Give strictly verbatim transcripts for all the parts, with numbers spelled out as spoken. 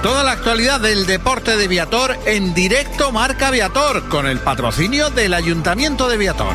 Toda la actualidad del deporte de Viator en directo Marca Viator, con el patrocinio del Ayuntamiento de Viator.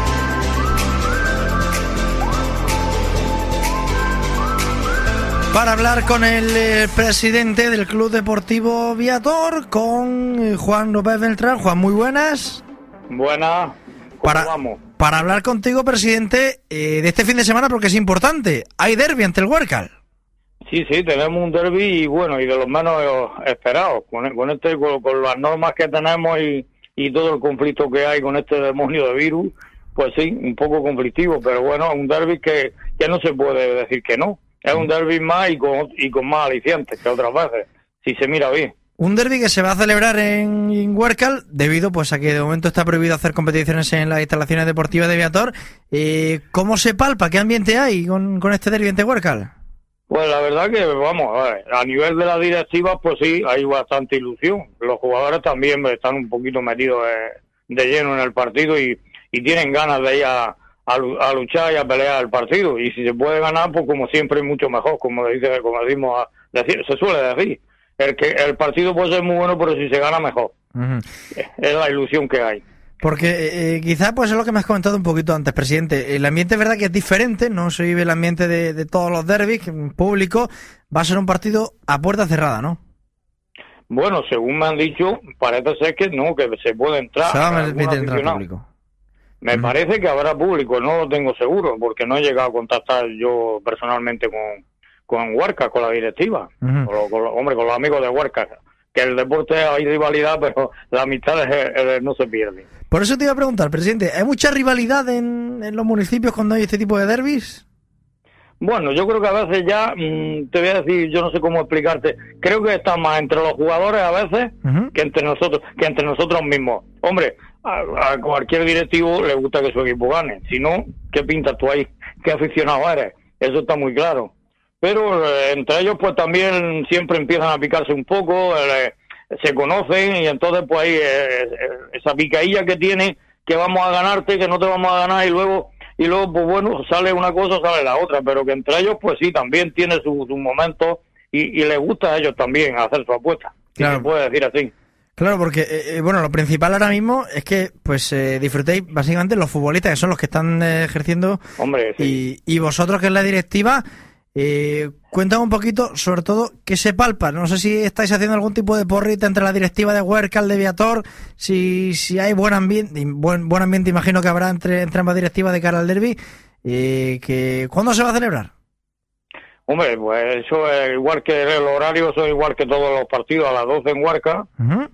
Para hablar con el eh, presidente del Club Deportivo Viator, con eh, Juan López Beltrán. Juan, muy buenas. Buenas. Para, vamos? para hablar contigo, presidente, eh, de este fin de semana, porque es importante. Hay derbi ante el Huércal. Sí, sí, tenemos un derbi y bueno, y de los menos esperados. Con, con este, con, con las normas que tenemos y, y todo el conflicto que hay con este demonio de virus, pues sí, un poco conflictivo, pero bueno, un derbi que, que no se puede decir que no. Es un derbi más y con, y con más alicientes que otras veces, si se mira bien. Un derbi que se va a celebrar en, en Huércal, debido pues a que de momento está prohibido hacer competiciones en las instalaciones deportivas de Viator. Eh, ¿Cómo se palpa? ¿Qué ambiente hay con, con este derbi ante Huércal? Pues la verdad que, vamos, a ver, a nivel de la directiva, pues sí, hay bastante ilusión. Los jugadores también están un poquito metidos de, de lleno en el partido y, y tienen ganas de ir a, a, a luchar y a pelear el partido. Y si se puede ganar, pues como siempre, mucho mejor, como dice, como decimos, a decir, se suele decir. El que el partido puede ser muy bueno, pero si se gana, mejor. Uh-huh. Es la ilusión que hay. Porque eh, quizá pues es lo que me has comentado un poquito antes, presidente. El ambiente es verdad que es diferente, no se vive el ambiente de, de todos los derbis, en público. Va a ser un partido a puerta cerrada, ¿no? Bueno, según me han dicho, parece ser que no, que se puede entrar. Se va a permitir entrar público. Me uh-huh. parece que habrá público, no lo tengo seguro, porque no he llegado a contactar yo personalmente con, con Huércal, con la directiva. Uh-huh. Con, lo, con lo, hombre, con los amigos de Huércal. Que el deporte hay rivalidad, pero la amistad es, es, no se pierde. Por eso te iba a preguntar, presidente, ¿hay mucha rivalidad en, en los municipios cuando hay este tipo de derbis? Bueno, yo creo que a veces ya, mmm, te voy a decir, yo no sé cómo explicarte, creo que está más entre los jugadores a veces uh-huh. que entre nosotros que entre nosotros mismos. Hombre, a, a cualquier directivo le gusta que su equipo gane, si no, ¿qué pintas tú ahí? ¿Qué aficionado eres? Eso está muy claro. Pero eh, entre ellos pues también siempre empiezan a picarse un poco, eh, se conocen y entonces pues ahí eh, esa picadilla que tiene, que vamos a ganarte, que no te vamos a ganar y luego y luego pues bueno, sale una cosa, sale la otra, pero que entre ellos pues sí, también tiene su, su momento y, y les gusta a ellos también hacer su apuesta, claro. Si se puede decir así. Claro, porque eh, bueno, lo principal ahora mismo es que pues eh, disfrutéis básicamente los futbolistas, que son los que están eh, ejerciendo. Hombre, sí. y, y vosotros, que es la directiva. Eh, cuéntame un poquito, sobre todo, qué se palpa. No sé si estáis haciendo algún tipo de porrita entre la directiva de Huércal, de Viator, si si hay buen ambiente, buen buen ambiente imagino que habrá entre, entre ambas directivas de cara al derbi. Eh, que, ¿Cuándo se va a celebrar? Hombre, pues eso es igual que el horario, eso es igual que todos los partidos, a las doce en Huércal. Uh-huh.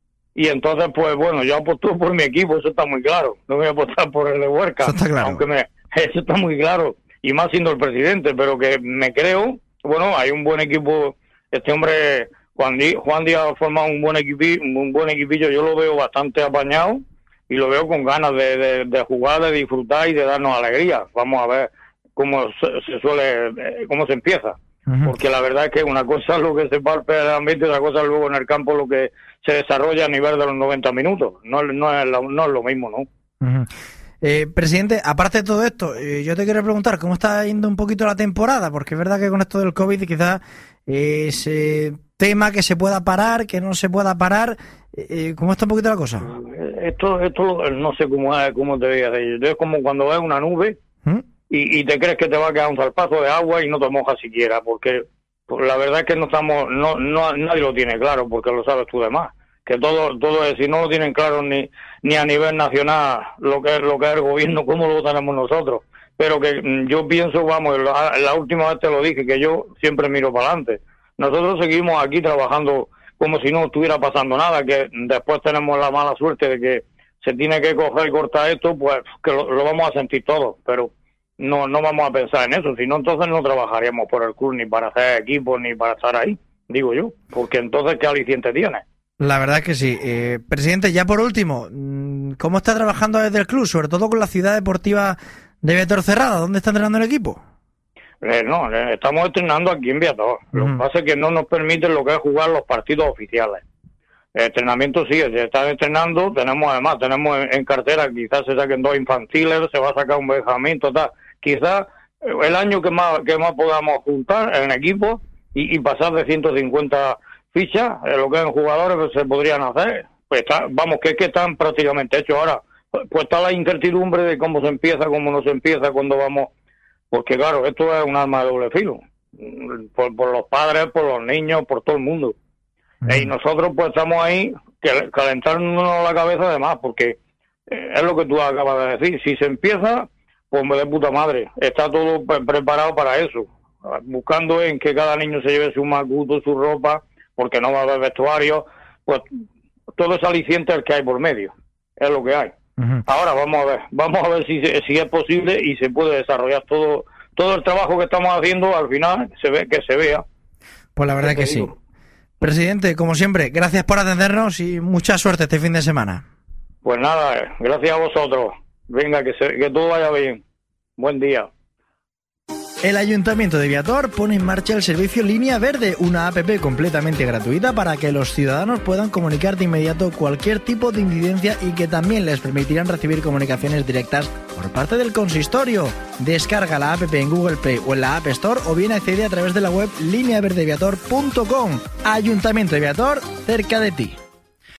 Y entonces, pues bueno, yo apuesto por mi equipo, eso está muy claro. No voy a apostar por el de Huércal. Eso está claro. Aunque me, eso está muy claro. Y más siendo el presidente, pero que me creo, bueno, hay un buen equipo, este hombre, Juan Díaz, Juan Díaz ha formado un buen equipi, un buen equipillo, yo lo veo bastante apañado y lo veo con ganas de, de, de jugar, de disfrutar y de darnos alegría. Vamos a ver cómo se, se suele, cómo se empieza, uh-huh. porque la verdad es que una cosa es lo que se palpa en el ambiente y otra cosa es luego en el campo lo que se desarrolla a nivel de los noventa minutos, no, no, es, la, no es lo mismo, ¿no? Uh-huh. Eh, presidente, aparte de todo esto, eh, yo te quiero preguntar cómo está yendo un poquito la temporada, porque es verdad que con esto del COVID quizás eh, ese tema que se pueda parar, que no se pueda parar, eh, ¿cómo está un poquito la cosa? Esto esto no sé cómo es, cómo te voy a decir, es como cuando ves una nube ¿Mm? y, y te crees que te va a quedar un zarpazo de agua y no te mojas siquiera, porque pues, la verdad es que no estamos, no, no nadie lo tiene claro, porque lo sabes tú de más. Que todo todo es, si no lo tienen claro ni ni a nivel nacional lo que es lo que es el gobierno, cómo lo tenemos nosotros, pero que yo pienso, vamos, la, la última vez te lo dije, que yo siempre miro para adelante. Nosotros seguimos aquí trabajando como si no estuviera pasando nada, que después tenemos la mala suerte de que se tiene que coger y cortar esto, pues que lo, lo vamos a sentir todos, pero no no vamos a pensar en eso, si no entonces no trabajaríamos por el club ni para hacer equipos ni para estar ahí, digo yo, porque entonces ¿qué aliciente tiene? La verdad es que sí. Eh, presidente, ya por último, ¿cómo está trabajando desde el club? Sobre todo con la ciudad deportiva de Viator cerrada. ¿Dónde está entrenando el equipo? Eh, no, eh, estamos entrenando aquí en Viator. Uh-huh. Lo que pasa es que no nos permiten lo que es jugar los partidos oficiales. El entrenamiento sí, se está entrenando. Tenemos además, tenemos en, en cartera, quizás se saquen dos infantiles, se va a sacar un Benjamín, total. Quizás el año que más que más podamos juntar en equipo y, y pasar de ciento cincuenta fichas, eh, lo que en jugadores pues, se podrían hacer. Pues está, vamos, que es que están prácticamente hechos ahora. Pues está la incertidumbre de cómo se empieza, cómo no se empieza, cuando vamos, porque claro, esto es un arma de doble filo, por, por los padres, por los niños, por todo el mundo. Mm. Y nosotros pues estamos ahí que, calentándonos la cabeza además, porque eh, es lo que tú acabas de decir, si se empieza, pues me de puta madre, está todo pre- preparado para eso, buscando en que cada niño se lleve su macuto, su ropa, porque no va a haber vestuario, pues todo ese aliciente el que hay por medio, es lo que hay. Uh-huh. Ahora vamos a ver, vamos a ver si, si es posible y se puede desarrollar todo todo el trabajo que estamos haciendo, al final se ve que se vea. Pues la verdad que sí. Presidente, como siempre, gracias por atendernos y mucha suerte este fin de semana. Pues nada, gracias a vosotros. Venga, que, se, que todo vaya bien. Buen día. El Ayuntamiento de Viator pone en marcha el servicio Línea Verde, una app completamente gratuita para que los ciudadanos puedan comunicar de inmediato cualquier tipo de incidencia y que también les permitirán recibir comunicaciones directas por parte del consistorio. Descarga la app en Google Play o en la App Store o bien accede a través de la web línea verde viator punto com. Ayuntamiento de Viator, cerca de ti.